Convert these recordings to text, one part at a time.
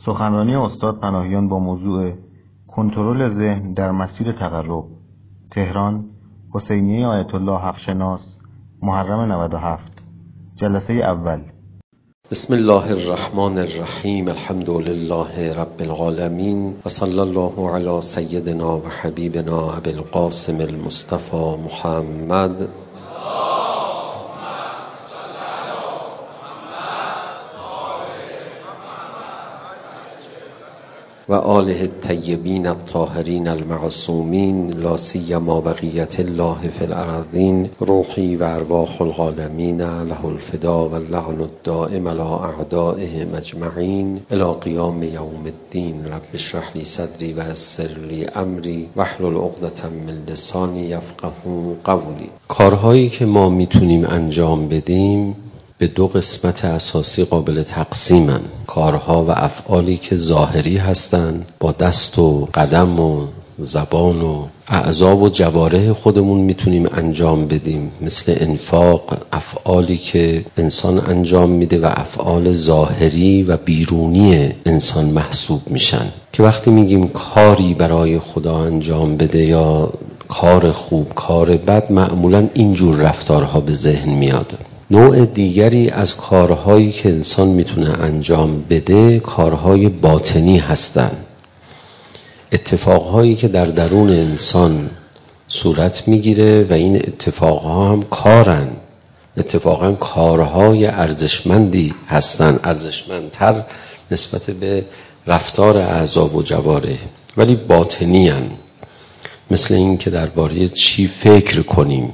سخنرانی استاد پناهیان با موضوع کنترل ذهن در مسیر تقرب، تهران، حسینیه آیت الله حقشناس، محرم 97. جلسه اول. بسم الله الرحمن الرحیم. الحمد لله رب العالمین و صلی الله علی سیدنا و حبیبنا ابی القاسم المصطفى محمد و آله الطیبین الطاهرین المعصومین، لا سیما بقیة الله فی الارضین. روحی و ارواح العالمین له الفدا و اللعن الدائم علی اعدائهم اجمعین الی قیام یوم الدین. رب اشرح لی صدری و یسر لی امری واحلل عقدة من لسانی یفقهوا قولی. کارهایی که ما میتونیم انجام بدیم به دو قسمت اساسی قابل تقسیمن. کارها و افعالی که ظاهری هستن، با دست و قدم و زبان و اعضا و جوارح خودمون میتونیم انجام بدیم، مثل انفاق. افعالی که انسان انجام میده و افعال ظاهری و بیرونی انسان محسوب میشن، که وقتی میگیم کاری برای خدا انجام بده یا کار خوب، کار بد، معمولا اینجور رفتارها به ذهن میاد. نوع دیگری از کارهایی که انسان میتونه انجام بده کارهای باطنی هستن، اتفاقهایی که در درون انسان صورت میگیره و این اتفاقها هم کارن، اتفاقا کارهای ارزشمندی هستن، ارزشمندتر نسبت به رفتار اعضا و جوارح، ولی باطنی هن. مثل این که درباره چی فکر کنیم،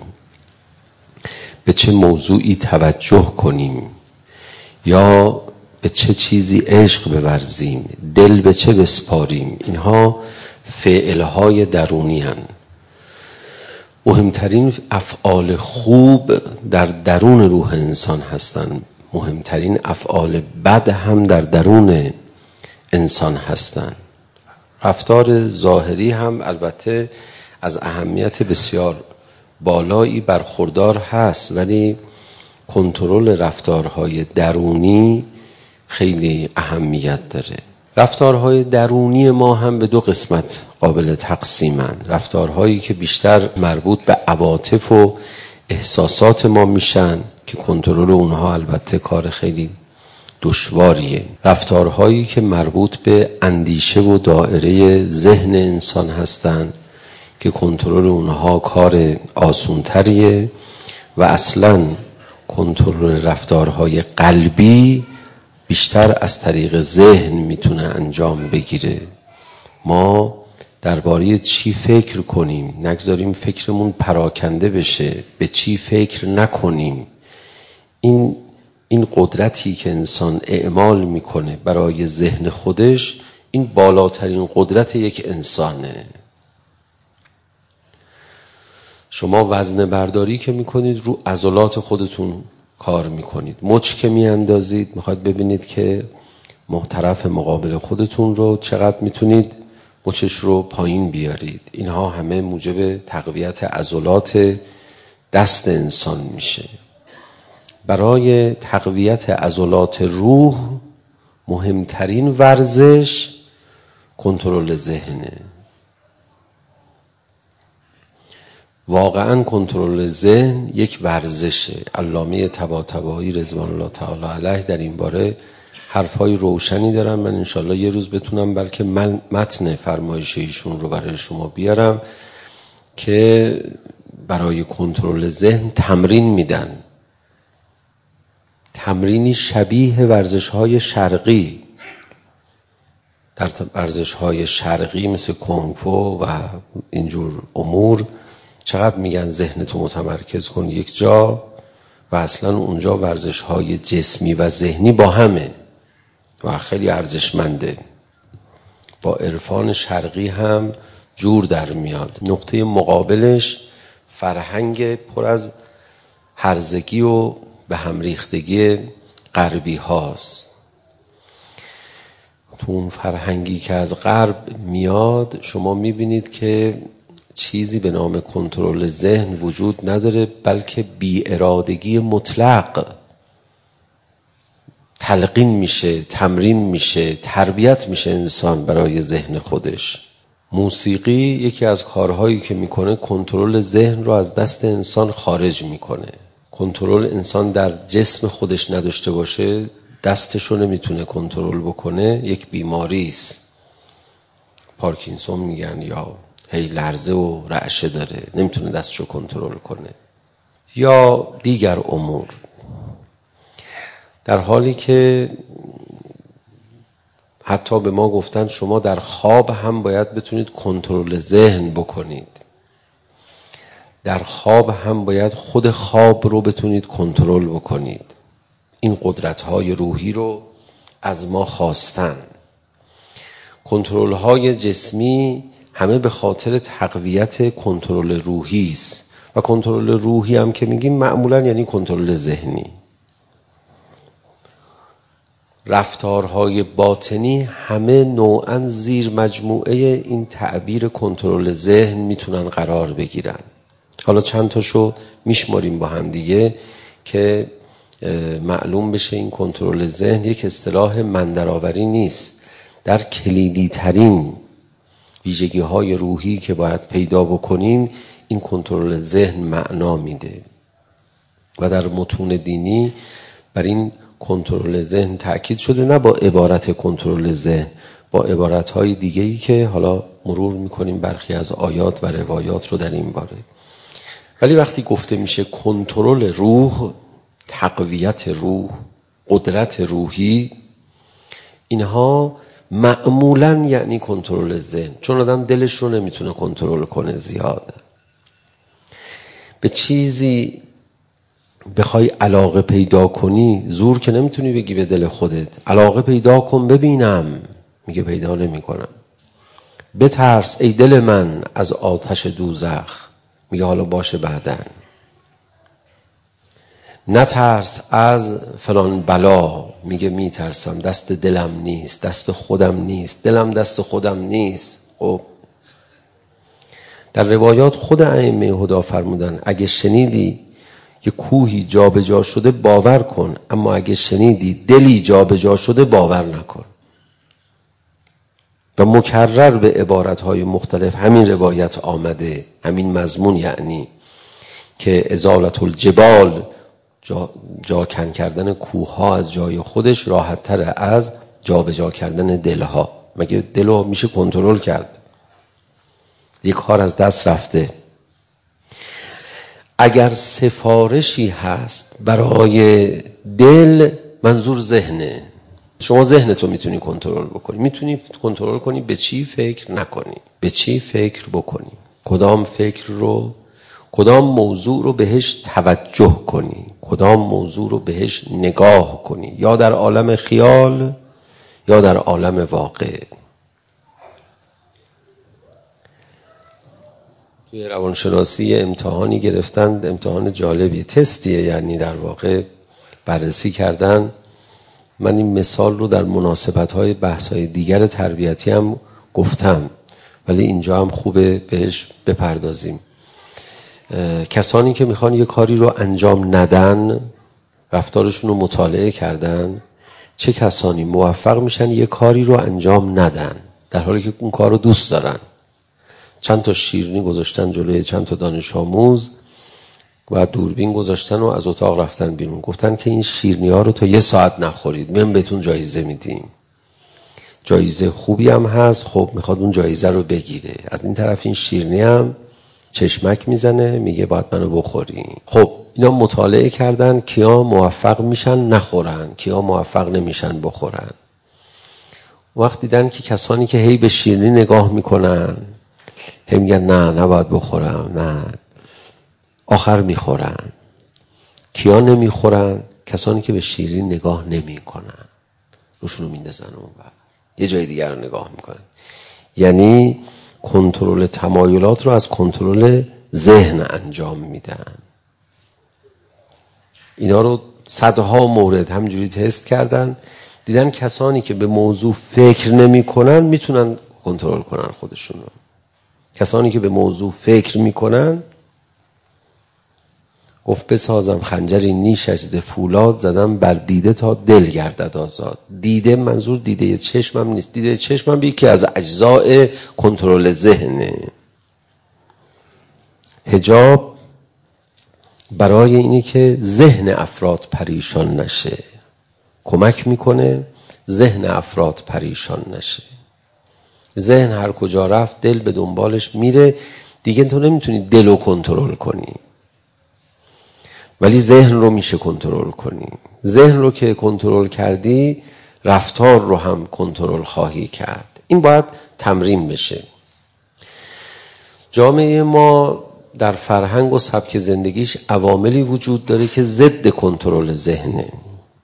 به چه موضوعی توجه کنیم، یا به چه چیزی عشق بورزیم، دل به چه بسپاریم. اینها فعلهای درونی هن. مهمترین افعال خوب در درون روح انسان هستن، مهمترین افعال بد هم در درون انسان هستن. رفتار ظاهری هم البته از اهمیت بسیار بالایی برخوردار هست، ولی کنترل رفتارهای درونی خیلی اهمیت داره. رفتارهای درونی ما هم به دو قسمت قابل تقسیمن. رفتارهایی که بیشتر مربوط به عواطف و احساسات ما میشن که کنترل اونها البته کار خیلی دشواریه. رفتارهایی که مربوط به اندیشه و دائره ذهن انسان هستن که کنترل اونها کار آسونتریه، و اصلا کنترل رفتارهای قلبی بیشتر از طریق ذهن میتونه انجام بگیره. ما درباره چی فکر کنیم، نگذاریم فکرمون پراکنده بشه، به چی فکر نکنیم. این قدرتی که انسان اعمال میکنه برای ذهن خودش، این بالاترین قدرت یک انسانه. شما وزنه برداری که میکنید رو عضلات خودتون کار میکنید، مچ که میاندازید میخواید ببینید که طرف مقابل خودتون رو چقدر میتونید مچش رو پایین بیارید. اینها همه موجب تقویت عضلات دست انسان میشه. برای تقویت عضلات روح مهمترین ورزش کنترل ذهنه. واقعا کنترل ذهن یک ورزشه. علامه طباطبایی رضوان الله تعالی علیه در این باره حرفای روشنی دارن. من انشالله یه روز بتونم بلکه من متن فرمایش ایشون رو برای شما بیارم که برای کنترل ذهن تمرین میدن، تمرینی شبیه ورزش‌های شرقی. در ورزش‌های شرقی مثل کنگ‌فو و اینجور امور چقدر میگن ذهنتو متمرکز کن یک جا، و اصلا اونجا ورزش‌های جسمی و ذهنی با همه و خیلی ارزشمنده. با عرفان شرقی هم جور در میاد. نقطه مقابلش فرهنگ پر از هرزگی و به هم ریختگی غربی هاست. تو اون فرهنگی که از غرب میاد شما میبینید که چیزی به نام کنترل ذهن وجود نداره، بلکه بی ارادگی مطلق، تلقین میشه، تمرین میشه، تربیت میشه انسان برای ذهن خودش. موسیقی یکی از کارهایی که میکنه کنترل ذهن رو از دست انسان خارج میکنه. کنترل انسان در جسم خودش نداشته باشه، دستش رو نمیتونه کنترل بکنه، یک بیماری است. پارکینسون میگن، یا هی لرزه و رعشه داره، نمیتونه دستش رو کنترل کنه، یا دیگر امور. در حالی که حتی به ما گفتن شما در خواب هم باید بتونید کنترل ذهن بکنید. در خواب هم باید خود خواب رو بتونید کنترل بکنید. این قدرت‌های روحی رو از ما خواستن. کنترل‌های جسمی همه به خاطر تقویت کنترل روحی است و کنترل روحی هم که میگیم معمولاً یعنی کنترل ذهنی. رفتارهای باطنی همه نوعاً زیر مجموعه این تعبیر کنترل ذهن میتونن قرار بگیرن. حالا چند تاشو میشماریم با هم دیگه که معلوم بشه این کنترل ذهن یک اصطلاح مندرآوری نیست. در کلیدی ترین ویژگی های روحی که باید پیدا بکنیم این کنترل ذهن معنا میده و در متون دینی بر این کنترل ذهن تأکید شده، نه با عبارت کنترل ذهن، با عبارت‌های دیگه‌ای که حالا مرور می‌کنیم برخی از آیات و روایات رو در این باره. ولی وقتی گفته میشه کنترل روح، تقویت روح، قدرت روحی، اینها معمولاً یعنی کنترل ذهن، چون آدم دلش رو نمیتونه کنترل کنه زیاد. به چیزی بخوای علاقه پیدا کنی، زور که نمیتونی بگی به دل خودت علاقه پیدا کن ببینم، میگه پیدا نمی کنم. بترس ای دل من از آتش دوزخ، میگه حالا باشه بعدن. نترس از فلان بلا، میگه میترسم، دست دلم نیست، دست خودم نیست، دلم دست خودم نیست. خب در روایات خود ائمه هدی فرمودن اگه شنیدی یه کوهی جا به جا شده باور کن، اما اگه شنیدی دلی جا به جا شده باور نکن. و مکرر به عبارتهای مختلف همین روایت آمده، همین مضمون، یعنی که ازالت الجبال، جا کن کردن کوه ها از جای خودش راحت تر از جا به جا کردن دلها. مگه دلو میشه کنترل کرد؟ یک کار از دست رفته. اگر سفارشی هست برای دل، منظور ذهنه. شما ذهنتو میتونی کنترل بکنی، میتونی کنترل کنی به چی فکر نکنی، به چی فکر بکنی، کدام فکر رو، کدام موضوع رو بهش توجه کنی، کدام موضوع رو بهش نگاه کنی، یا در عالم خیال یا در عالم واقع. توی روانشناسی امتحانی گرفتند، امتحان جالبیه، تستیه، یعنی در واقع بررسی کردن. من این مثال رو در مناسبت‌های بحث‌های دیگر تربیتی هم گفتم، ولی اینجا هم خوبه بهش بپردازیم. کسانی که میخوان یه کاری رو انجام ندن، رفتارشون رو مطالعه کردن، چه کسانی موفق میشن یه کاری رو انجام ندن در حالی که اون کار رو دوست دارن. چند تا شیرینی گذاشتن جلوی چند تا دانش آموز و دوربین گذاشتن و از اتاق رفتن بیرون، گفتن که این شیرینی ها رو تا 1 ساعت نخورید، من بهتون جایزه میدیم. جایزه خوبی هم هست، خب میخواد اون جایزه رو بگیره. از این طرف این شیرینی هم چشمک میزنه، میگه باید منو بخورین. خب اینا مطالعه کردن کیا موفق میشن نخورن، کیا موفق نمیشن بخورن. وقت دیدن که کسانی که هی به شیرینی نگاه میکنن، هی میگن نه نباید بخورم، نه، آخر میخورن. کیا نمیخورن؟ کسانی که به شیرین نگاه نمیکنن، روشونو میندازن اون بعد یه جای دیگر رو نگاه میکنن. یعنی کنترل تمایلات رو از کنترل ذهن انجام میدن. اینا رو صدها مورد همینجوری تست کردن، دیدن کسانی که به موضوع فکر نمیکنن میتونن کنترل کنن خودشون رو. کسانی که به موضوع فکر میکنن گفت بسازم خنجری نیشش ز فولاد، زدم بر دیده تا دل گردد آزاد. دیده منظور دیده چشمم نیست، دیده چشمم یکی از اجزای کنترل ذهنه. حجاب برای اینه که ذهن افراد پریشان نشه، کمک میکنه ذهن افراد پریشان نشه. ذهن هر کجا رفت دل به دنبالش میره، دیگه تو نمیتونی دل رو کنترل کنی، ولی ذهن رو میشه کنترل کنی. ذهن رو که کنترل کردی رفتار رو هم کنترل خواهی کرد. این باید تمرین بشه. جامعه ما در فرهنگ و سبک زندگیش عواملی وجود داره که ضد کنترل ذهنه.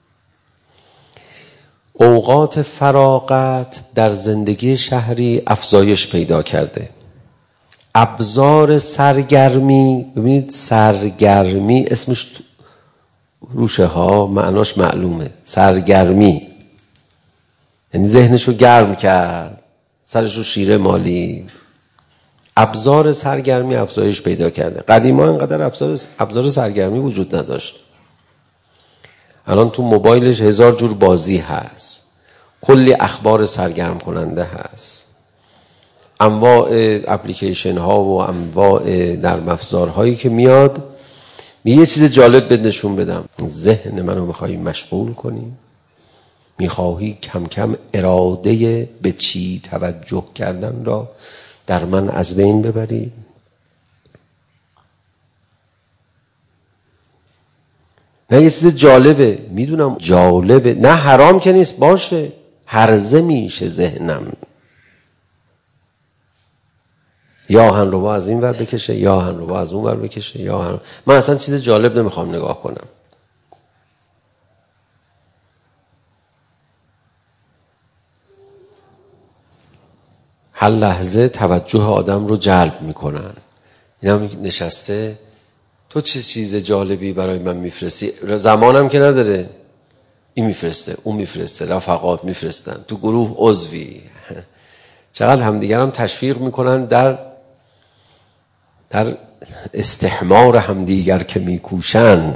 اوقات فراغت در زندگی شهری افزایش پیدا کرده. ابزار سرگرمی، ببینید سرگرمی اسمش روشه ها معناش معلومه. سرگرمی یعنی ذهنشو گرم کرد، سرشو شیره مالی. ابزار سرگرمی افزایش پیدا کرده. قدیما اینقدر ابزار سرگرمی وجود نداشت. الان تو موبایلش 1000 جور بازی هست، کلی اخبار سرگرم کننده هست، انواع اپلیکیشن ها و انواع نرم افزار هایی که میاد. یه چیز جالب بهت نشون بدم. ذهن منو میخوای مشغول کنی، میخواهی کم کم اراده به چی توجه کردن را در من از بین ببری. نه یه چیز جالبه، میدونم جالبه، نه حرام که نیست، باشه، هرزه میشه ذهنم. یا آهنربا از این ور بکشه، یا آهنربا از اون ور بکشه، یا آهنربا. من اصلا چیز جالب نمیخوام نگاه کنم. هر لحظه توجه آدم رو جلب میکنن. این هم نشسته تو چه چیز جالبی برای من میفرستی؟ زمانم که نداره، این میفرسته، اون میفرسته، رفقات میفرستن، تو گروه عضوی. چقدر همدیگر هم تشویق میکنن در استحمار همدیگر که میکوشن.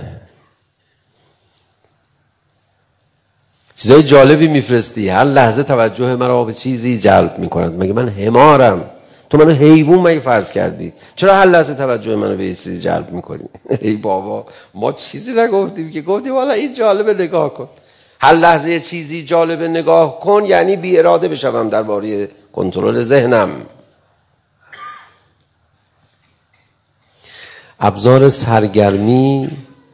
چیزای جالبی میفرستی، هر لحظه توجه مرا به چیزی جلب میکنند. مگه من حمارم؟ تو منو حیوان مگه فرض کردی؟ چرا هر لحظه توجه منو به چیزی جلب میکنی؟ ای بابا ما چیزی نگفتیم که، گفتیم والا این جالبه نگاه کن. هر لحظه چیزی جالبه نگاه کن یعنی بی اراده بشم درباره کنترل ذهنم. ابزار سرگرمی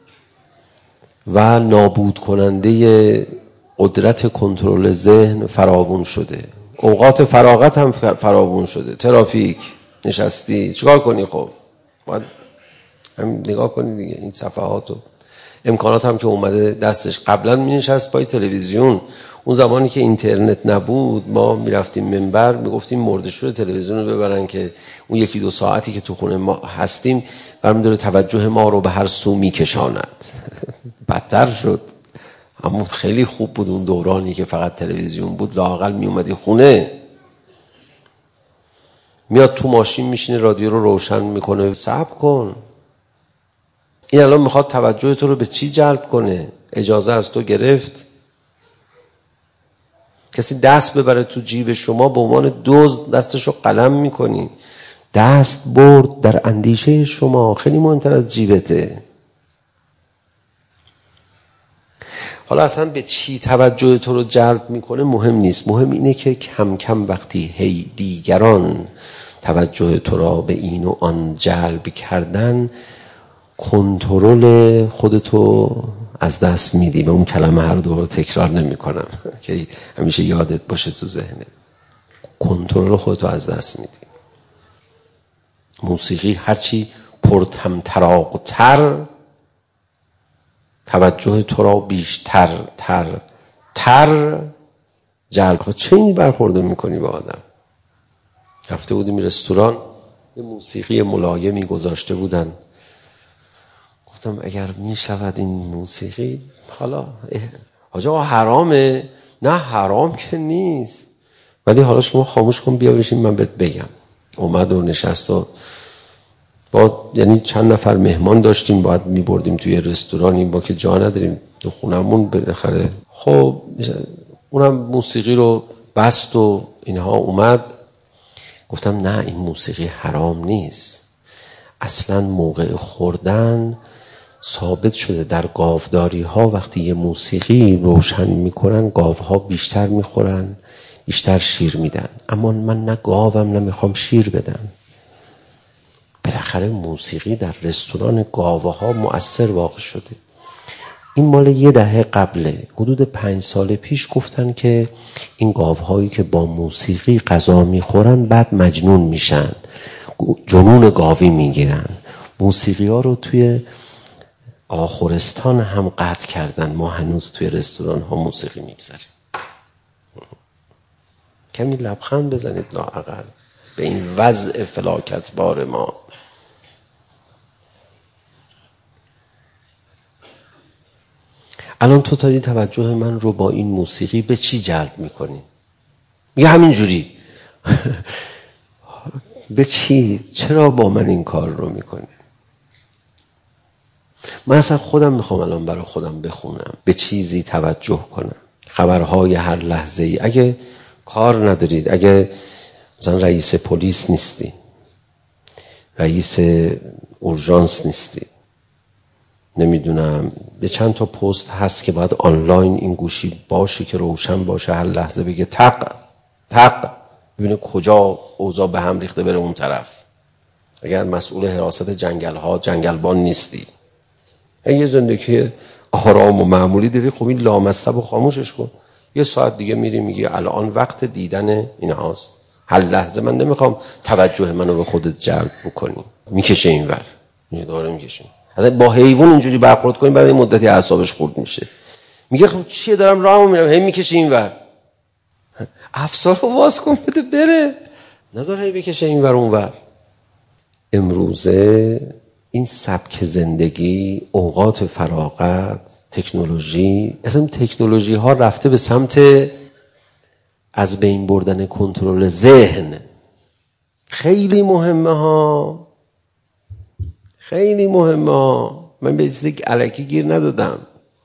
و نابود کننده قدرت کنترل ذهن فراوون شده. اوقات فراغت هم فراوون شده. ترافیک نشستی چیکار کنی؟ خب باید همین نگاه کنی دیگه. این صفحات و امکانات هم که اومده دستش. قبلا می نشست پای تلویزیون. اون زمانی که اینترنت نبود ما میرفتیم منبر میگفتیم مرده‌شور تلویزیون رو ببرن که اون 1-2 ساعتی که تو خونه ما هستیم برمی داره توجه ما رو به هر سو میکشاند. بدتر شد. اما خیلی خوب بود اون دورانی که فقط تلویزیون بود. لااقل می اومدی خونه، میاد تو ماشین میشینه رادیو رو روشن میکنه. صبر کن، این الان میخواد توجه تو رو به چی جلب کنه؟ اجازه از تو گرفت. کسی دست ببره تو جیب شما به عنوان دزد دستشو قلم میکنی. دست برد در اندیشه شما خیلی مهمتر از جیبته. حالا اصلا به چی توجه تو رو جلب میکنه مهم نیست. مهم اینه که کم کم وقتی هی دیگران توجه تو را به این و آن جلب کردن، کنترل خودتو از دست میدی. و اون کلمه هر دو رو تکرار نمی کنم که همیشه یادت باشه تو ذهنت. کنترل خودتو از دست میدی. موسیقی هرچی پرطمطراق‌تر توجه تو را بیشتر تر جلب کنه. چه این برخورده میکنی با آدم؟ رفته بودیم رستوران، یه موسیقی ملایمی گذاشته بودن. گفتم اگر میشود این موسیقی، حالا آجا حرامه؟ نه حرام که نیست، ولی حالا شما خاموش کن بیا بشین من بهت بگم. اومد و نشست و یعنی چند نفر مهمان داشتیم، باید میبردیم توی رستورانی، با که جا نداریم تو خونمون بالاخره. خب اونم موسیقی رو بست و اینها اومد. گفتم نه این موسیقی حرام نیست، اصلا موقع خوردن ثابت شده در گاوداری ها وقتی یه موسیقی روشن میکنن گاوها بیشتر میخورن، بیشتر شیر میدن. اما من نه گاوم نه میخوام شیر بدم. بالاخره موسیقی در رستوران گاوها مؤثر واقع شده. این مال 10 دهه قبله، حدود 5 سال پیش گفتن که این گاوهایی که با موسیقی غذا میخورن بعد مجنون میشن، جنون گاوی میگیرن. موسیقی ها رو توی آخرستان هم قطع کردن، ما هنوز توی رستوران ها موسیقی میگذاریم. کمی لبخند بزنید لااقل به این وضع فلاکت بار ما. الان تو داری توجه من رو با این موسیقی به چی جلب میکنی؟ میگه همین جوری. به چی؟ چرا با من این کار رو میکنی؟ من اصلا خودم میخوام الان برای خودم بخونم، به چیزی توجه کنم، خبرهای هر لحظه ای. اگه کار ندارید، اگه مثلا رئیس پلیس نیستی، رئیس اورژانس نیستی، نمیدونم به چند تا پست هست که باید آنلاین این گوشی باشه که روشن باشه، هر لحظه بگه تق تق ببینه کجا اوضاع به هم ریخته بره اون طرف. اگر مسئول حراست جنگل ها جنگلبان نیستی، اگه یه زندگی آرام و معمولی داری، خب این لامصب و خاموشش کن. 1 ساعت دیگه میری میگی الان وقت دیدن این هاست، هر لحظه من نمیخوام توجه منو به خودت جلب بکنی. میکشه این ور داره میکشه. اصلا با حیوان اینجوری برخورد کنیم بعد این مدتی اعصابش خورد میشه. میگه خب چیه دارم راهمو میرم هی میکشه این ور. افسار رو واس کن بده بره، نذار هی بکشه این ور اون ور. امروزه این سبک زندگی، اوقات فراغت، تکنولوژی، اصلا تکنولوژی ها رفته به سمت از بین بردن کنترل ذهن. خیلی مهمه ها، خیلی مهمه ها. من به چیزی الکی گیر ندادم،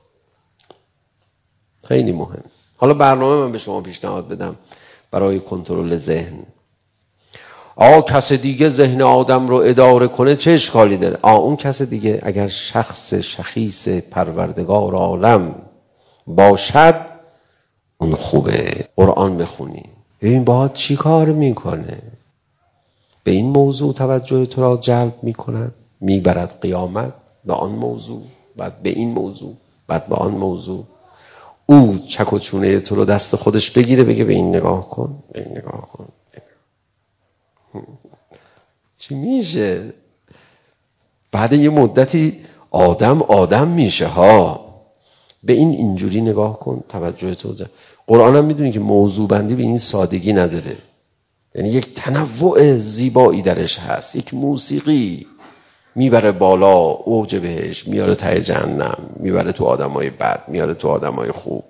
خیلی مهم. حالا برنامه من به شما پیشنهاد بدم برای کنترل ذهن. کس دیگه ذهن آدم رو اداره کنه چه اشکالی داره؟ اون کس دیگه اگر شخص شخیص پروردگار عالم باشد اون خوبه. قرآن بخونی ببین باهات چی کار میکنه. به این موضوع توجه تو را جلب میکند، میبرد قیامت به آن موضوع، بعد به این موضوع، بعد به آن موضوع. او چک و چونه تو رو دست خودش بگیره بگه به این نگاه کن، به این نگاه کن. چی میشه؟ بعد یه مدتی آدم میشه ها. به این اینجوری نگاه کن، توجه تو جلب. قرآن هم میدونی که موضوع بندی به این سادگی نداره، یعنی یک تنوع زیبایی درش هست. یک موسیقی میبره بالا اوج بهش، میاره ته جهنم، میبره تو آدمای بد، میاره تو آدمای خوب.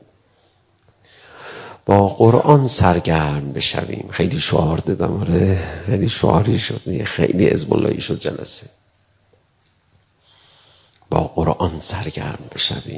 با قرآن سرگرم بشویم. خیلی شعار دادم، آره خیلی شعاری شد، خیلی حزب اللهی شد جلسه. با قرآن سرگرم بشویم،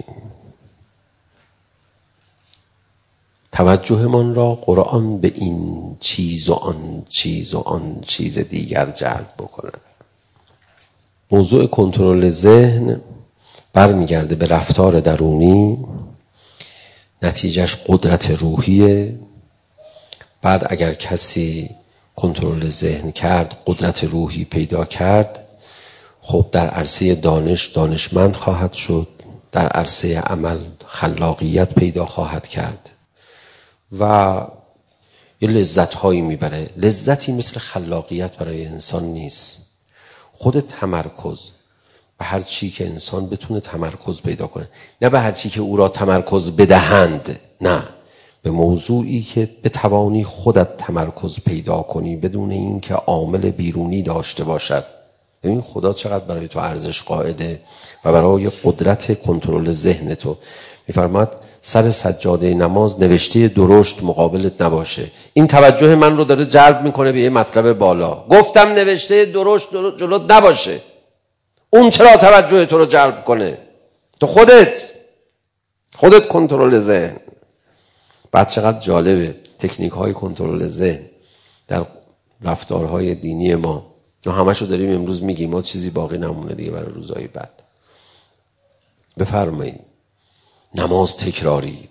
توجهمان را قرآن به این چیز و آن چیز و آن چیز دیگر جلب بکند. موضوع کنترل ذهن برمیگرده به رفتار درونی، نتیجهش قدرت روحیه. بعد اگر کسی کنترل ذهن کرد، قدرت روحی پیدا کرد، خب در عرصه دانشمند خواهد شد، در عرصه عمل خلاقیت پیدا خواهد کرد و یه لذت هایی میبره. لذتی مثل خلاقیت برای انسان نیست. خود تمرکز به هر چی که انسان بتونه تمرکز پیدا کنه، نه به هر چی که او را تمرکز بدهند، نه به موضوعی که بتوانی خودت تمرکز پیدا کنی بدون این که عامل بیرونی داشته باشد. ببین خدا چقدر برای تو ارزش قائله و برای قدرت کنترل ذهن تو میفرماد سر سجاده نماز نوشته درشت مقابلت نباشه. این توجه من رو داره جلب میکنه به یه مطلب بالا. گفتم نوشته درشت جلوت نباشه. اون چرا توجه تو رو جلب کنه؟ تو خودت کنترل ذهن. بعد چقدر جالبه تکنیک های کنترل ذهن در رفتارهای دینی ما همشو داریم امروز میگیم، ما چیزی باقی نمونه دیگه برای روزهای بعد. بفرمایید. نماز تکراری.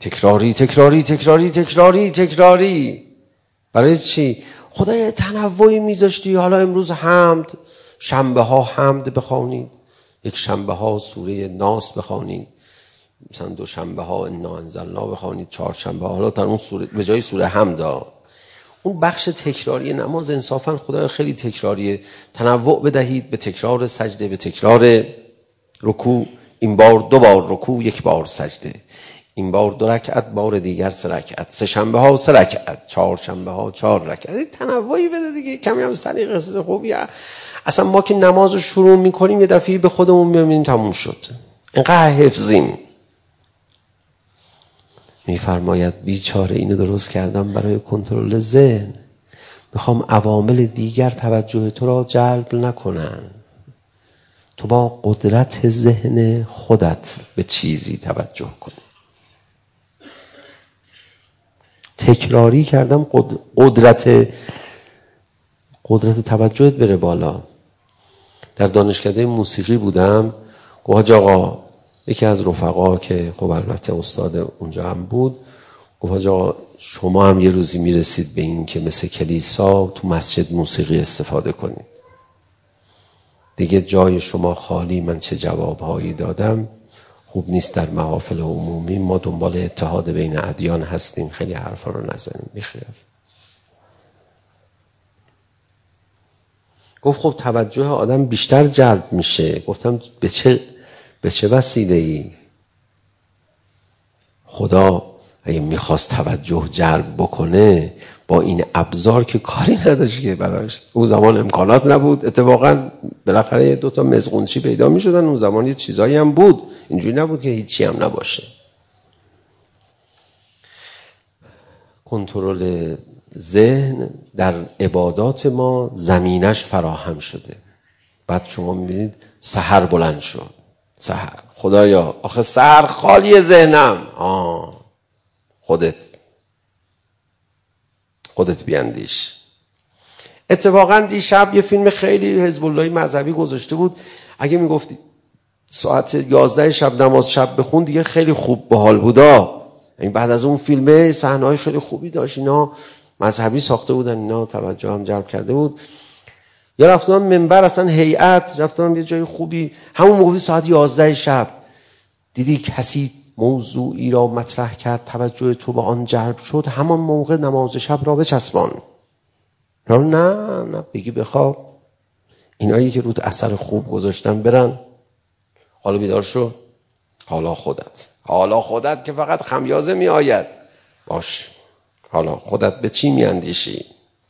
برای چی؟ خدای تنوعی میذاشتی. حالا امروز حمد، شنبه ها حمد بخوانید، یک شنبه ها سوره ناس بخوانید، مثلا دو شنبه ها انا انزلنا بخوانید، چهار شنبه ها حالا در اون سوره به جای سوره حمد اون بخش تکراری نماز انصافا خدای خیلی تکراریه. تنوع بدهید به تکرار سجده، به تکرار رکوع. این بار 2 بار رکوع، 1 بار سجده. این بار 2 رکعت، بار دیگر 3 رکعت. 3 شنبه ها 3 رکعت، 4 شنبه ها 4 رکعت. تنوعی بده دیگه. کمی هم سلیقه خوبی. اصلا ما که نماز رو شروع میکنیم یه دفعه به خودمون میبینیم تموم شد. اینقدر حفظیم. میفرماید بیچاره اینو درست کردم برای کنترل ذهن. میخوام عوامل دیگر توجه تو را جلب نکنن. تو با قدرت ذهن خودت به چیزی توجه کن. تکراری کردم قدرت توجهت بره بالا. در دانشکده موسیقی بودم. گفت آقا، یکی از رفقا که خب البته استاد اونجا هم بود، گفت آقا شما هم یه روزی میرسید به این که مثل کلیسا تو مسجد موسیقی استفاده کنید. دیگه جای شما خالی. من چه جوابهایی دادم. خوب نیست در محافل عمومی ما دنبال اتحاد بین ادیان هستیم خیلی حرفا رو نزنیم. بیخیال. گفت خب توجه آدم بیشتر جلب میشه. گفتم به چه وسیله‌ای؟ خدا اگه میخواست توجه جلب بکنه با این ابزار که کاری نداشت که براش. اون زمان امکانات نبود. اتفاقا بالاخره 2 تا مزغونچی پیدا میشدن. اون زمان یه چیزایی هم بود. اینجوری نبود که هیچی هم نباشه. کنترل ذهن در عبادات ما زمینش فراهم شده. بعد شما میبینید سحر بلند شد. سحر خدایا آخه سحر خالی ذهنم. خودت بیاندیش. اتفاقا دیشب یه فیلم خیلی حزب اللهی مذهبی گذاشته بود. اگه میگفتی ساعت 11 شب نماز شب بخون دیگه خیلی خوب به حال بودا. این بعد از اون فیلمه صحنه‌های خیلی خوبی داشت. اینا مذهبی ساخته بودن. اینا توجه هم جلب کرده بود. یا رفتم منبر اصلا هیئت، رفتم یه جای خوبی همون موقع ساعت 11 شب دیدی کسی موضوعی را مطرح کرد، توجه تو به آن جلب شد، همان موقع نماز شب را بچسبان. نه بگی بخواب. اینایی که رود اثر خوب گذاشتن برن. حالا بیدار شو. حالا خودت که فقط خمیازه می آید. باش حالا خودت به چی می اندیشی؟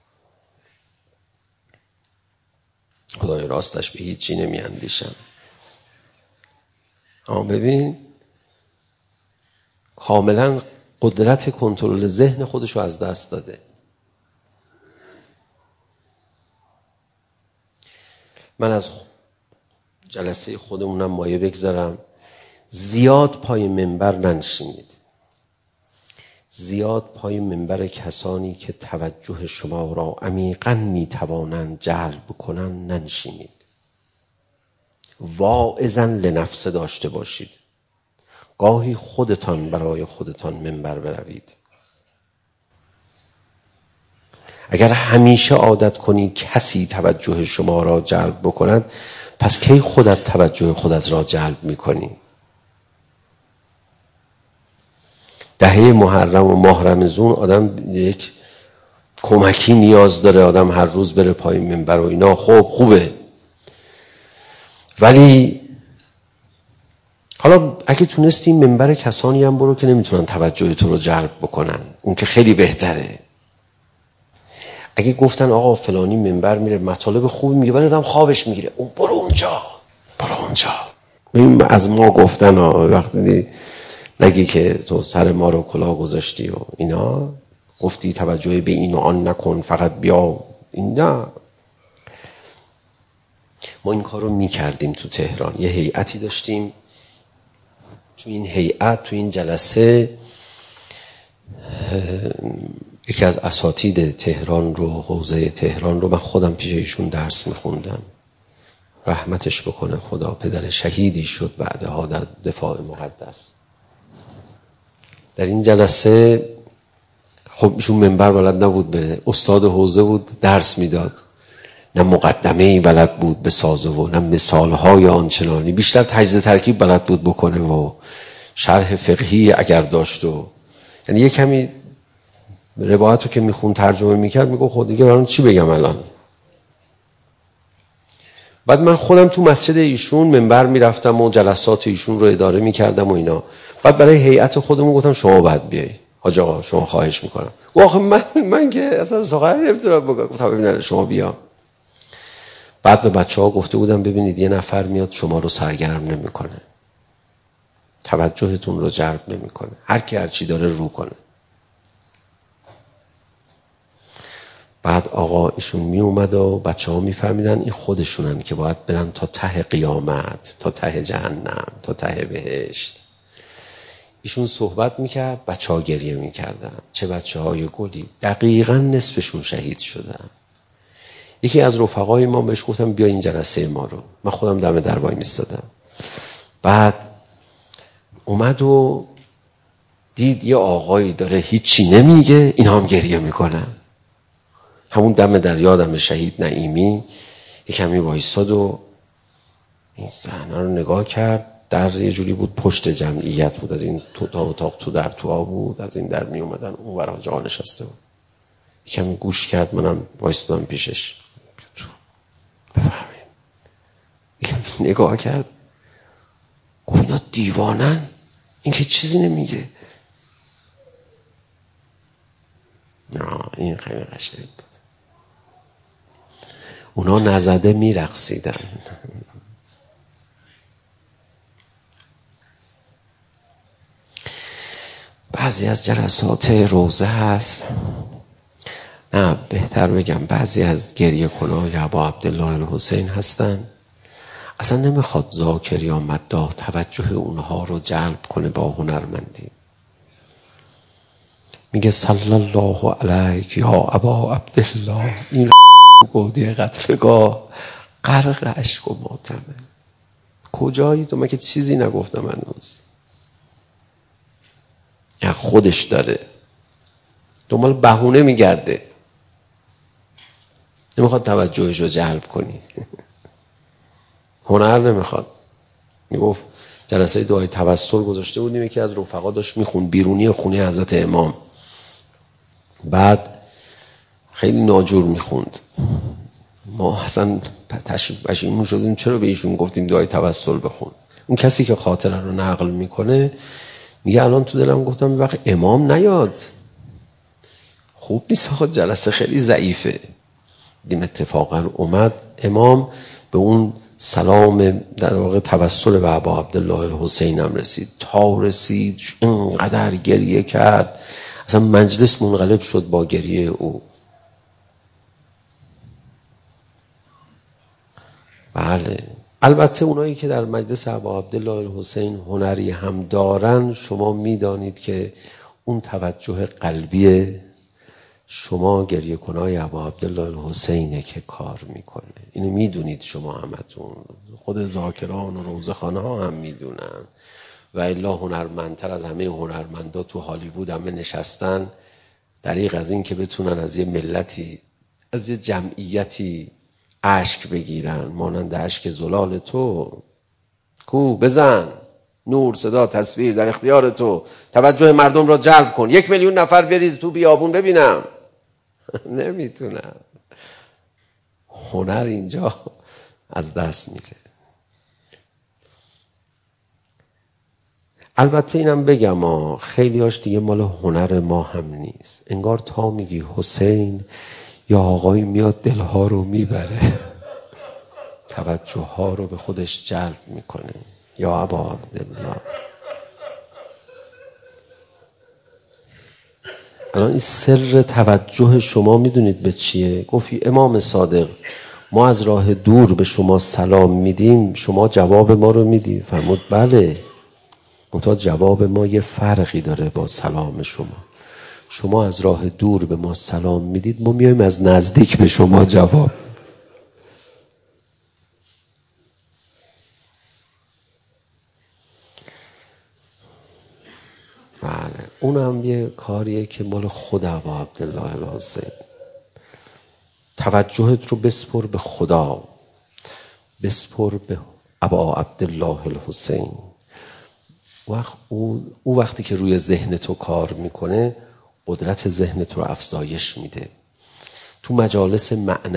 خدای راستش به هیچ چی نمی اندیشم. ببین کاملا قدرت کنترل ذهن خودشو از دست داده. من از جلسه خودمونم مایه بگذارم. زیاد پای منبر ننشینید. زیاد پای منبر کسانی که توجه شما را عمیقاً میتوانند جلب کنند ننشینید. واعظاً لنفس داشته باشید. گاهی خودتان برای خودتان منبر بروید. اگر همیشه عادت کنی کسی توجه شما را جلب بکند، پس کی خودت توجه خودت را جلب میکنی؟ دهه محرم و ماه رمضان آدم یک کمکی نیاز داره. آدم هر روز بره پای منبر و اینا خوبه. ولی حالا اگه تونستی منبر کسانی هم برو که نمیتونن توجه تو رو جلب بکنن، اون که خیلی بهتره. اگه گفتن آقا فلانی منبر میره مطالب خوبی میگه ولی آدم خوابش میگیره، اون برو اونجا. این از ما گفتن وقتی نگی که تو سر ما رو کلاه گذاشتی و اینا، گفتی توجه به این و آن نکن، فقط بیا این. نه، ما این کار رو میکردیم تو تهران. یه هیئتی داشتیم، تو این هیئت، تو این جلسه یکی از اساتید تهران رو، حوزه تهران رو، من خودم پیش ایشون درس میخوندم، رحمتش بکنه خدا، پدر شهیدی شد بعدها در دفاع مقدس. در این جلسه خب ایشون منبر بلد نبود بره، استاد حوزه بود، درس میداد، نه مقدمه‌ای بلد بود بسازه و نه مثالهای آنچنانی، بیشتر تجزیه ترکیب بلد بود بکنه و شرح فقهی اگر داشت و یعنی یه کمی روایت رو که میخون ترجمه میکرد میگو خود دیگه برام چی بگم الان. بعد من خودم تو مسجد ایشون منبر میرفتم و جلسات ایشون رو اداره میکردم و اینا. بعد برای هیئت خودمون گفتم شما باید بیایی، حاج آقا شما خواهش میکنم. آخه من که اصلا سخنی نمیتونم بگم. گفتم ببینید شما بیا. بعد به بچه‌ها گفته بودم ببینید یه نفر میاد شما رو سرگرم نمیکنه، توجهتون رو جلب نمیکنه، هر کی هر چی داره رو کنه. بعد آقا ایشون می اومد و بچه‌ها میفهمیدن این خودشونن که باید برن تا ته قیامت، تا ته جهنم، تا ته بهشت. ایشون صحبت میکرد، بچه‌ها گریه میکردن. چه بچه‌های گلی، دقیقاً نصفشون شهید شدن. یکی از رفقای ما بهش گفتم بیا این جلسه ما رو، من خودم دم در وای میستادم. بعد اومد و دید یه آقایی داره هیچی نمیگه، اینا هم گریه میکنن. همون دم در یادم شهید نعیمی یک کمی وایساد و این صحنه رو نگاه کرد. در یه جوری بود پشت جمعیت بود، از این تو اتاق تو در تو بود، از این در می اومدن اون ورا جا نشسته بود. یک کمی گوش کرد، منم وایسادم پیشش. بفرمایید. یک کمی نگاه کرد، گفت اینا دیوانن، این که چیزی نمیگه. نه این خیلی قشنگ بود. اونا نزده میرقصیدن. بعضی از جلسات روزه هست، نه بهتر بگم بعضی از گریه کنای ابا عبدالله الحسین هستن، اصلا نمیخواد ذاکر یا مداح توجه اونها رو جلب کنه با هنرمندی. میگه صلی الله علیک یا ابا عبدالله، این گودی قطفگاه غرق اشک و ماتمه. کجایی تو؟ من که چیزی نگفتم هنوز. یا خودش داره دنبال بهونه میگرده، نمیخواد توجهش رو جلب کنی. هنر نمیخواد. میگفت جلسه دعای توسل گذاشته بودیم، یکی از رفقا داشت میخون بیرونی خونه حضرت امام، بعد خیلی ناجور میخوند. ما اصلا پشیمون شدیم چرا به ایشون گفتیم دعای توسل بخون. اون کسی که خاطره رو نقل میکنه میگه الان تو دلم گفتم وقت امام نیاد، خوب نیست، خود جلسه خیلی ضعیفه. دیم اتفاقا اومد امام، به اون سلام در واقع توسل به ابا عبدالله الحسین هم رسید. تا رسید اینقدر گریه کرد، اصلا مجلس منقلب شد با گریه او. بله البته اونایی که در مجلس ابا عبدالله الحسین هنری هم دارن، شما میدانید که اون توجه قلبی شما گریه کنای ابا عبدالله الحسینه که کار میکنه. اینو میدونید شما همتون، خود ذاکران و روزخانه ها هم میدونن. و الا هنرمندتر از همه هنرمندا تو هالیوود همه نشستن دریغ از این که بتونن از یه ملتی، از یه جمعیتی اشک بگیرن، مانند اشک زلال تو. کو بزن، نور، صدا، تصویر در اختیار تو، توجه مردم را جلب کن، 1 میلیون نفر بریز تو بیابون ببینم. نمیتونم. هنر اینجا از دست میره. البته اینم بگم خیلی هاش دیگه مال هنر ما هم نیست. انگار تا میگی حسین یا آقایی میاد دلها رو میبره، توجه ها رو به خودش جلب میکنه. یا ابا عبدالله الان این سر توجه شما میدونید به چیه؟ گفتی امام صادق ما از راه دور به شما سلام میدیم، شما جواب ما رو میدی. فرمود بله، منتها جواب ما یه فرقی داره با سلام شما. شما از راه دور به ما سلام میدید، ما میایم از نزدیک به شما جواب. بله، اونم یه کاریه که مال خود ابا عبدالله الحسین. توجهت رو بسپر به خدا، بسپر به ابا عبدالله الحسین. او وقتی که روی ذهن تو کار میکنه قدرت ذهن تو رو افزایش میده. تو مجالس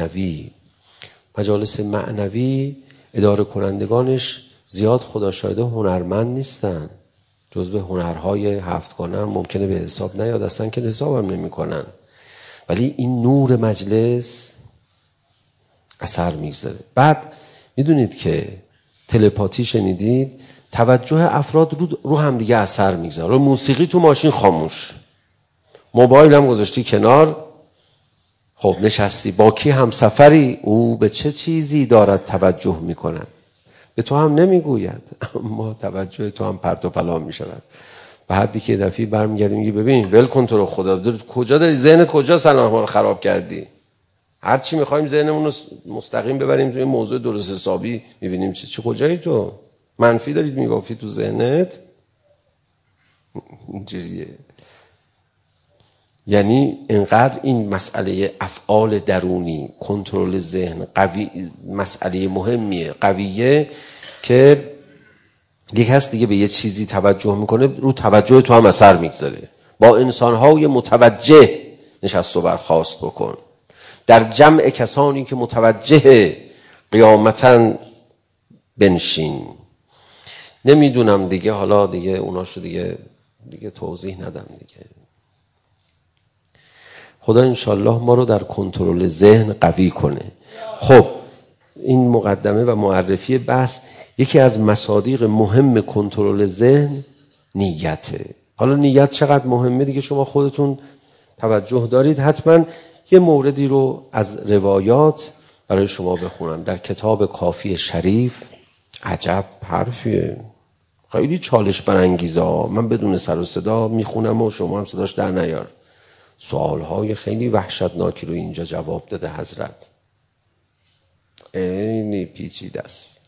معنوی اداره کنندگانش زیاد خدا شاهده هنرمند نیستن، جزو هنرهای هفتگانه هم ممکنه به حساب نیاد، اصلا که حساب هم نمی کنن، ولی این نور مجلس اثر میگذاره. بعد میدونید که تلپاتی شنیدید، توجه افراد رو هم دیگه اثر میگذاره. موسیقی تو ماشین خاموش، موبایل هم گذاشتی کنار، خب نشستی با کی همسفری، او به چه چیزی دارد توجه میکنه، به تو هم نمیگوید اما توجه تو هم پرت و پلا میشود. به حدی که دفعی برمیگردیم میگی ببین ول کن تو رو خدا، کجا داری ذهنت کجا سلام رو خراب کردی؟ هر چی میخوایم ذهنمون رو مستقیم ببریم توی موضوع درست حسابی، میبینیم چه کجایی تو منفی دارید میبافی تو ذهنت. اینجوریه. یعنی انقدر این مسئله افعال درونی، کنترل ذهن قوی، مسئله مهمیه، قویه، که یک هست دیگه به یه چیزی توجه میکنه، رو توجه تو هم اثر میگذاره. با انسانهای متوجه نشست و برخاست بکن، در جمع کسانی که متوجه قیامتا بنشین. نمیدونم دیگه، حالا دیگه اوناشو دیگه توضیح ندم دیگه. خدا انشالله ما رو در کنترل ذهن قوی کنه. خب این مقدمه و معرفی بحث. یکی از مصادیق مهم کنترل ذهن نیته. حالا نیت چقدر مهمه دیگه شما خودتون توجه دارید. حتما یه موردی رو از روایات برای شما بخونم. در کتاب کافی شریف، عجب حرفیه، خیلی چالش برانگیزه، من بدون سر و صدا میخونم و شما هم صداش در نیار. سوالهای خیلی وحشتناکی رو اینجا جواب داده حضرت، اینی پیچیده است.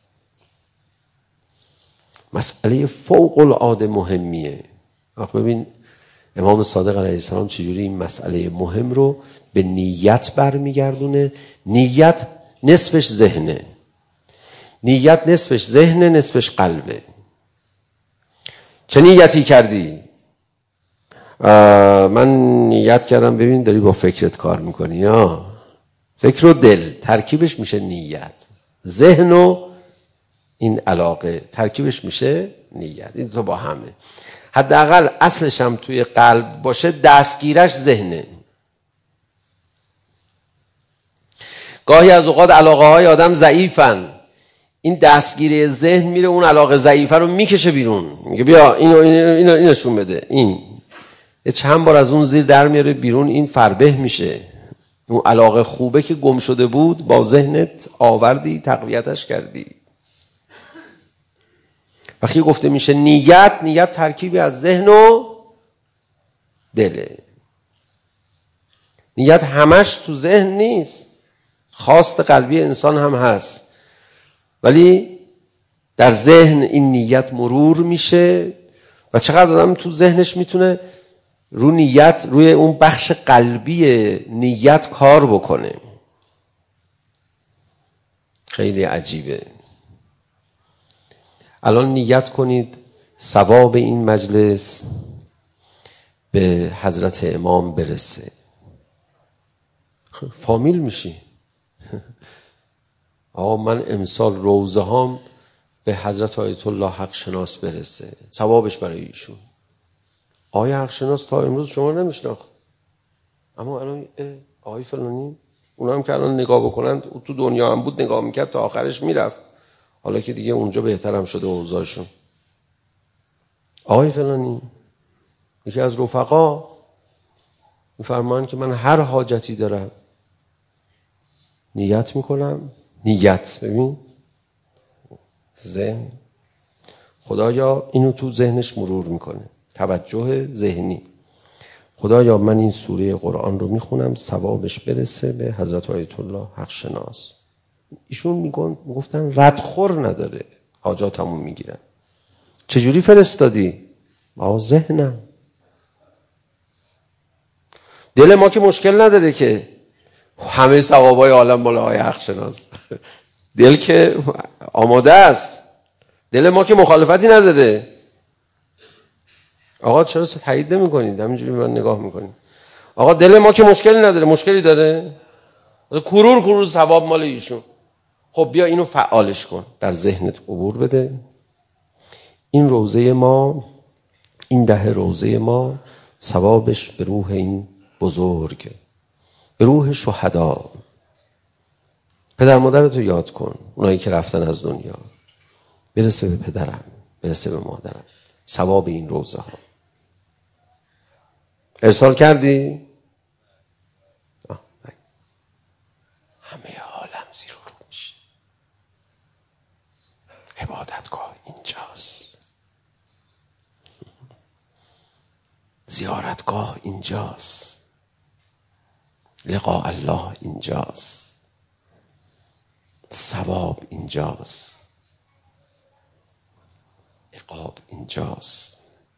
مسئله فوق العاده مهمیه. ببین امام صادق علیه السلام چجوری این مسئله مهم رو به نیت برمیگردونه. نیت نصفش ذهنه، نیت نصفش ذهنه، نصفش قلبه. چه نیتی کردی؟ من نیت کردم. ببین داری با فکرت کار میکنی، یا فکر و دل ترکیبش میشه نیت، ذهن و این علاقه ترکیبش میشه نیت. این تو با همه، حداقل اصلش هم توی قلب باشه، دستگیرش ذهنه. گاهی از اوقات علاقه های آدم ضعیفن، این دستگیری ذهن میره اون علاقه ضعیفه رو میکشه بیرون، میگه بیا اینو نشون بده. این چند بار از اون زیر در میاره بیرون، این فربه میشه. اون علاقه خوبه که گم شده بود با ذهنت آوردی، تقویتش کردی. وقتی گفته میشه نیت ترکیبی از ذهن و دله. نیت همش تو ذهن نیست، خواست قلبی انسان هم هست، ولی در ذهن این نیت مرور میشه. و چقدر آدم تو ذهنش میتونه رو نیت، روی اون بخش قلبی نیت کار بکنه. خیلی عجیبه. الان نیت کنید ثواب این مجلس به حضرت امام برسه، فامیل میشی. آقا من امسال روزه هام به حضرت آیت الله حق شناس برسه، ثوابش برای ایشون. آقای حق شناس تا امروز شما نمیشناخت، اما الان آقای فلانی، اونا هم که الان نگاه بکنند، تو دنیا هم بود نگاه میکرد تا آخرش میرفت، حالا که دیگه اونجا بهترم شده اوضاعشون. آقای فلانی یکی از رفقا میفرمان که من هر حاجتی دارم نیت میکنم. نیت، ببین ذهن، خدایا اینو تو ذهنش مرور میکنه، توجه ذهنی. خدایا من این سوره قرآن رو میخونم ثوابش برسه به حضرت آیت الله حق شناس. ایشون میگفتن ردخور نداره، حاجاتمو میگیرن. چجوری فرستادی؟ با ذهنم. دل ما که مشکل نداره که همه ثوابای عالم مال آقای حق شناس. دل که آماده است. دل ما که مخالفتی نداره. آقا چرا تایید نمی‌کنید؟ همینجوری من نگاه می‌کنید. آقا دل ما که مشکلی نداره، مشکلی داره؟ کرور ثواب مال ایشون. خب بیا اینو فعالش کن، در ذهنت عبور بده. این روزه ما، این 10 روزه ما ثوابش به روح این بزرگ، به روح شهدا. پدر مادرتو یاد کن، اونایی که رفتن از دنیا. برسه به پدرم، برسه به مادرم. ثواب این روزه ها. ارسال کردی؟ همه عالم زیر و رو میشه. عبادتگاه اینجاست، زیارتگاه اینجاست، لقاء الله اینجاست، ثواب اینجاست، عقاب اینجاست.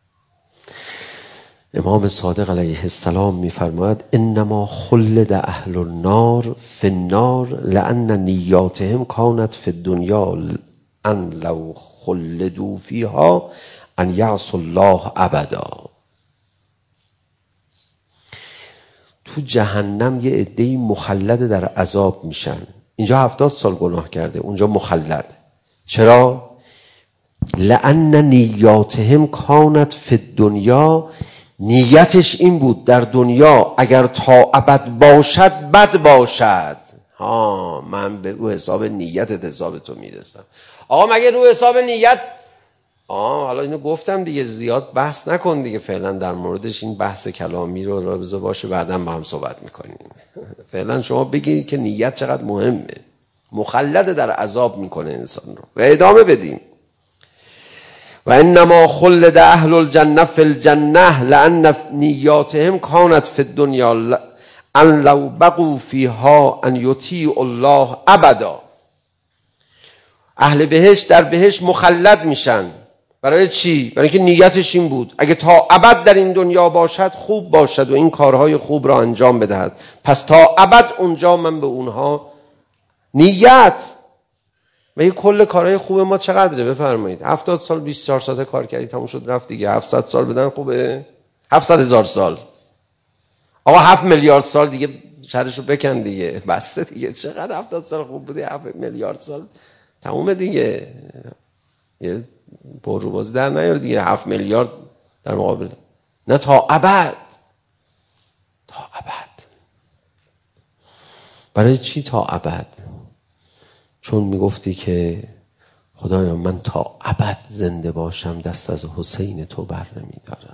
امام صادق علیه السلام می‌فرماید انما خلد اهل النار فی النار لان نیاتهم کانت فی الدنیا ان لو خلدوا فیها ان یعصوا الله ابدا. تو جهنم یه عده‌ای مخلد در عذاب میشن. اینجا 70 سال گناه کرده، اونجا مخلد. چرا؟ لأن نیاتهم کانت فی الدنیا، نیتش این بود در دنیا اگر تا ابد باشد بد باشد. من به رو حساب نیتت حساب تو میرسم. آقا مگه رو حساب نیت؟ حالا اینو گفتم دیگه، زیاد بحث نکن دیگه. فعلا در موردش این بحث کلامی رو بذار باشه، بعدا با هم صحبت میکنیم. فعلا شما بگید که نیت چقدر مهمه. مخلد در عذاب میکنه انسان رو. و ادامه بدیم. و انما خلد اهل الجنه فی الجنه لان نیاتهم کانت فی الدنیا ان لو بقوا فیها ان یطیعوا الله ابدا. اهل بهشت در بهشت مخلد میشن. برای چی؟ برای اینکه نیتش این بود اگه تا ابد در این دنیا باشد خوب باشد و این کارهای خوب را انجام بدهد. پس تا ابد اونجا من به اونها نیت. میگه کل کارهای خوب ما چقدره؟ بفرمایید. 70 سال 24 ساعت کار کردی تموم شد رفت دیگه. 700 سال بدن خوبه؟ 700,000 سال. آقا 7 میلیارد سال دیگه شرشو بکن دیگه. بسته دیگه. چقدر 70 سال خوب بودی؟ 7 میلیارد سال تمومه دیگه. یه پرروبازی در نیار دیگه. 7 میلیارد در مقابل. نه تا ابد. تا ابد. برای چی تا ابد؟ چون میگفتی که خدایا من تا ابد زنده باشم دست از حسین تو بر نمیدارم.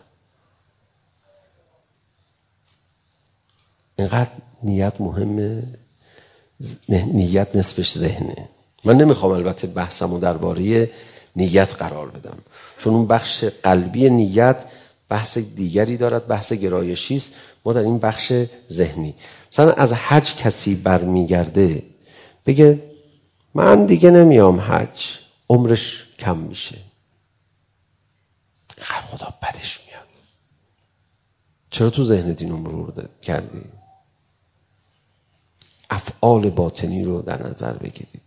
اینقدر نیت مهمه. نیت نصفش ذهنه. من نمیخوام البته بحثمو درباره نیت قرار بدم، چون اون بخش قلبی نیت بحث دیگری دارد، بحث گرایشی است. ما در این بخش ذهنی. مثلا از حج کسی برمیگرده بگه من دیگه نمیام حج، عمرش کم میشه. خدا بدش میاد. چرا تو ذهنت اینو مرور کردی؟ افعال باطنی رو در نظر بگیرید.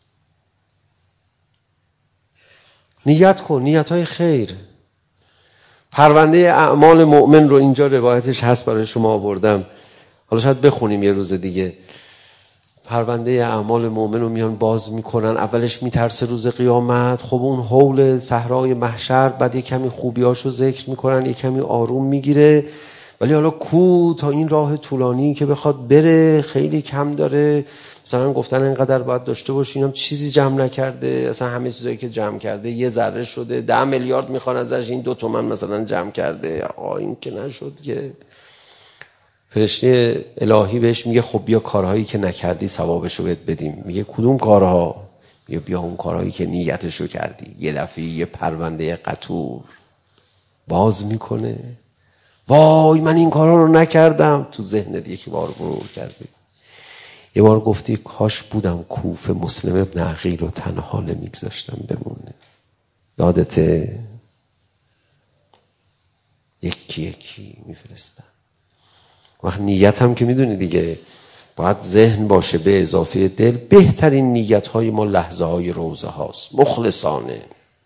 نیت کن، نیت‌های خیر. پرونده اعمال مؤمن رو اینجا روایتش هست برای شما آوردم. حالا شاید بخونیم یه روز دیگه. پرونده اعمال مؤمن رو میان باز میکنن. اولش میترسه روز قیامت. خب اون حول صحرای محشر، بعد یه کمی خوبیاشو ذکر میکنن، یه کمی آروم میگیره. ولی حالا تا این راه طولانی که بخواد بره خیلی کم داره. مثلا گفتن اینقدر باید داشته باشی، اینم چیزی جمع نکرده. اصلا همه چیزایی که جمع کرده یه ذره شده. 10 میلیارد میخوان ازش، این 2 تومن مثلا جمع کرده. این که نشد که. فرشته الهی بهش میگه خب بیا کارهایی که نکردی ثوابشو بهت بدیم. میگه کدوم کارها؟ میگه بیا اون کارهایی که نیتشو کردی. یه دفعه یه پرونده قطور باز میکنه، وای من این کارها رو نکردم. تو ذهنت یکی بار مرور کردی. یه بار گفتی کاش بودم کوفه مسلم ابن عقیل رو تنها نمیگذاشتم بمونه. یادته؟ یکی یکی میفرستم. وقت نیت هم که میدونی دیگه باید ذهن باشه به اضافه دل. بهترین نیت های ما لحظه های روزه هاست، مخلصانه.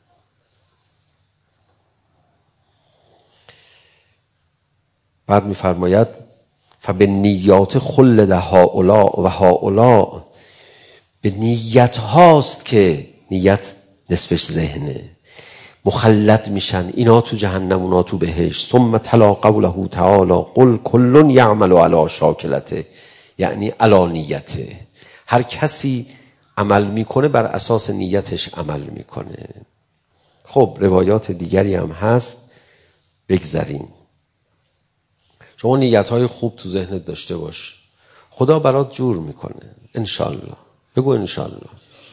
بعد میفرماید فبالنیات خلد هؤلاء و هؤلاء، به نیت هاست که نیت نصفش ذهنه، مخلد میشن اینا تو جهنم اونا تو بهشت. ثم تلا قوله تعالی قل کل یعمل علی شاکلته، یعنی علی نیته. هر کسی عمل میکنه بر اساس نیتش عمل میکنه. خب روایات دیگری هم هست، بگذاریم. شما نیتهای خوب تو ذهنت داشته باش، خدا برات جور میکنه انشالله. بگو انشالله.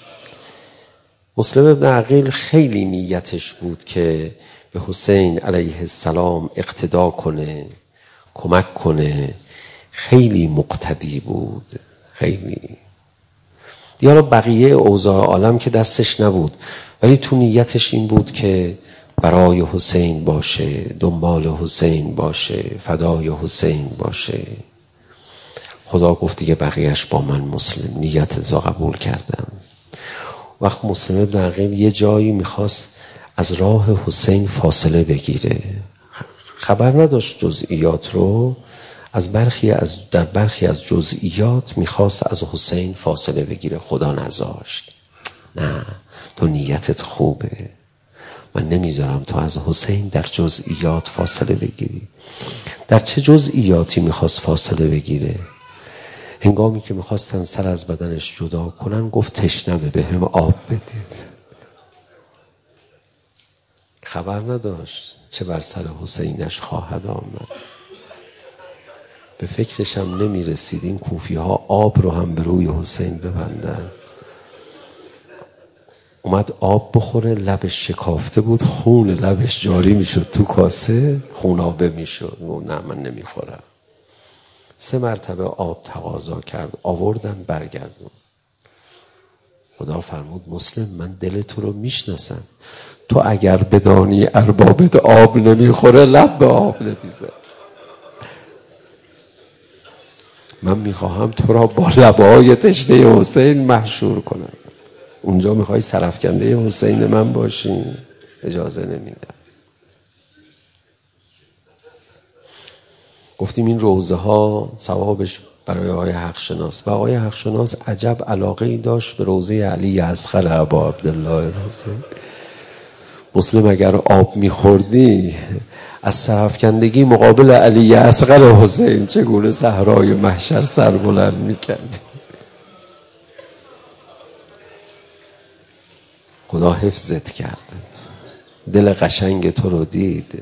مسلم ابن عقیل خیلی نیتش بود که به حسین علیه السلام اقتدا کنه، کمک کنه. خیلی مقتدی بود، خیلی. دیالا بقیه اوضاع عالم که دستش نبود، ولی تو نیتش این بود که برای حسین باشه، دنبال حسین باشه، فدای حسین باشه. خدا گفت دیگه بقیهش با من مسلم، نیت زا قبول کردم. وقت مسلم ابن عقیل یه جایی میخواست از راه حسین فاصله بگیره، خبر نداشت جزئیات رو. در برخی از جزئیات میخواست از حسین فاصله بگیره، خدا نذاشت. نه تو نیتت خوبه، من نمیذارم تو از حسین در جزئیات فاصله بگیری. در چه جزئیاتی میخواست فاصله بگیره؟ هنگامی که میخواستن سر از بدنش جدا کنن گفت تشنمه، به هم آب بدید. خبر نداشت چه بر سر حسینش خواهد آمد. به فکرش هم نمیرسید این کوفی ها آب رو هم به روی حسین ببندن. اومد آب بخوره، لبش شکافته بود، خون لبش جاری میشد تو کاسه، خونابه میشد. نه من نمیخورم. 3 مرتبه آب تقاضا کرد، آوردن برگردون. خدا فرمود مسلم من دل تو رو میشناسم، تو اگر بدانی اربابت آب نمیخوره لب به آب نمیزن. من میخواهم تو را با لبهای تشنه حسین محشور کنم. اونجا میخوای سرفکنده حسین من باشی؟ اجازه نمیدم. گفتیم این روزه ها ثوابش برای آقای حق شناس. و آقای حق شناس عجب علاقه‌ای داشت به روزه علی اصغر ابا عبدالله حسین. مسلم اگر آب میخوردی از سرفکندگی مقابل علی اصغر حسین چگونه صحرای محشر سر بلند میکردی. خدا حفظت کرد، دل قشنگ تو رو دید.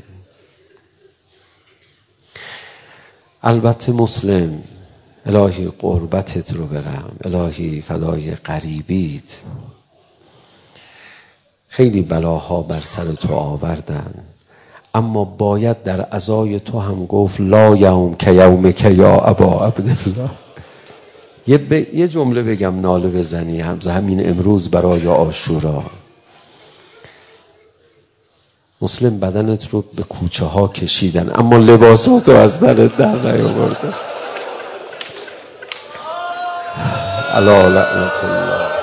البته مسلم الهی قربتت رو برم، الهی فدای قریبیت. خیلی بلاها بر سر تو آوردن، اما باید در عزای تو هم گفت لا یوم که یومک یا ابا عبدالله. یه جمله بگم ناله بزنی همین امروز برای عاشورا. مسلم بدنت رو به کوچه ها کشیدن اما لباسات رو از درت در نیاوردن. علی لعنت الله.